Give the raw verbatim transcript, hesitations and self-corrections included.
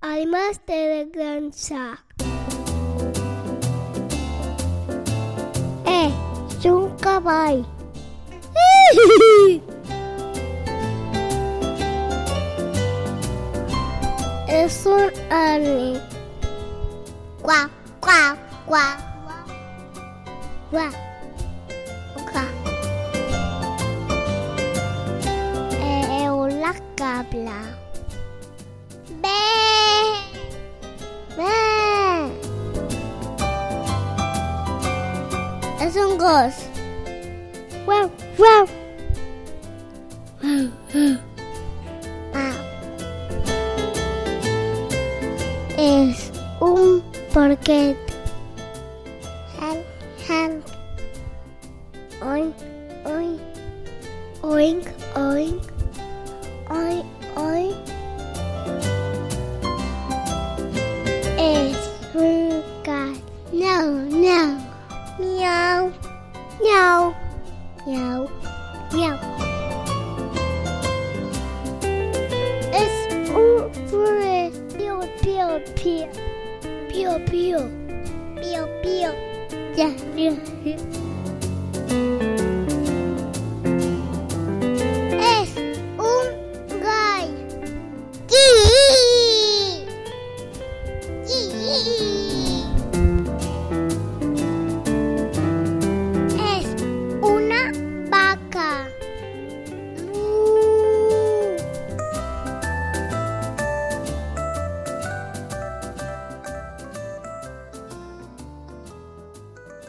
Además de granja. Eh, es un caballo. Es un ave. Guau, guau, guau, guau, guau. Es una cabra. Bé, bé. Es un gos. Guau, guau. Guau, guau. Guau. Es un porquet. Han, han. Oink, oink. Oink, oink. Oink, oink. Es un cat. No, no. Miau. Miau. Miau. Miau. Es un furry. Pío, pío, pío. Pío, pío. Pío, pío. Ya, ya, ya.